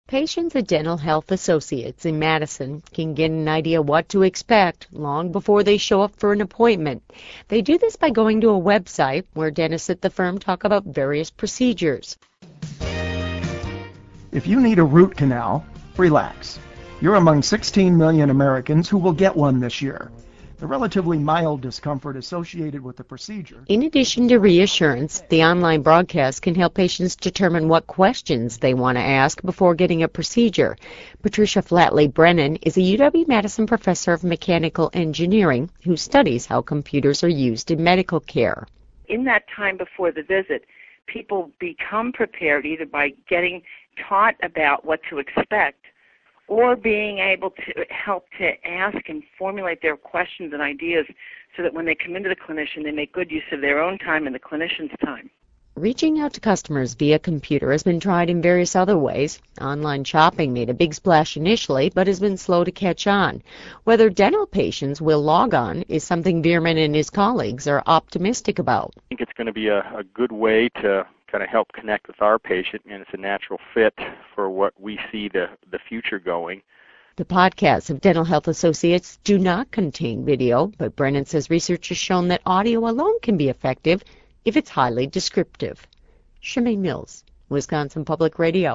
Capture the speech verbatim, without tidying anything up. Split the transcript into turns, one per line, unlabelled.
Patients at Dental Health Associates in Madison can get an idea what to expect long before they show up for an appointment. They do this by going to a website where dentists at the firm talk about various procedures.
If you need a root canal, relax. You're among sixteen million Americans who will get one this year. The relatively mild discomfort associated with the procedure.
In addition to reassurance, the online broadcast can help patients determine what questions they want to ask before getting a procedure. Patricia Flatley Brennan is a U W-Madison professor of mechanical engineering who studies how computers are used in medical care.
In that time before the visit, people become prepared either by getting taught about what to expect or being able to help to ask and formulate their questions and ideas so that when they come into the clinician, they make good use of their own time and the clinician's time.
Reaching out to customers via computer has been tried in various other ways. Online shopping made a big splash initially, but has been slow to catch on. Whether dental patients will log on is something Bierman and his colleagues are optimistic about.
I think it's going to be a, a good way to kind of help connect with our patient, and it's a natural fit for what we see the, the future going.
The podcasts of Dental Health Associates do not contain video, but Brennan says research has shown that audio alone can be effective if it's highly descriptive. Shemaine Mills, Wisconsin Public Radio.